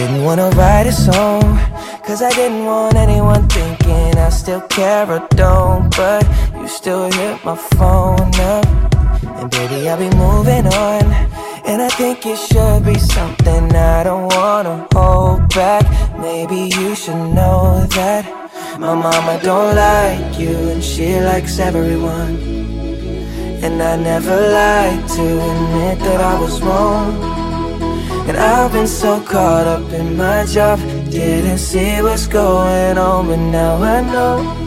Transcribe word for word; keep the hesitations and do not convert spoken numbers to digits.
Didn't wanna write a song, cause I didn't want anyone thinking I still care or don't. But you still hit my phone up, and baby I'll be moving on. And I think it should be something I don't wanna hold back. Maybe you should know that my mama don't like you, and she likes everyone. And I never like to admit that I was wrong. And I've been so caught up in my job, didn't see what's going on. But now I know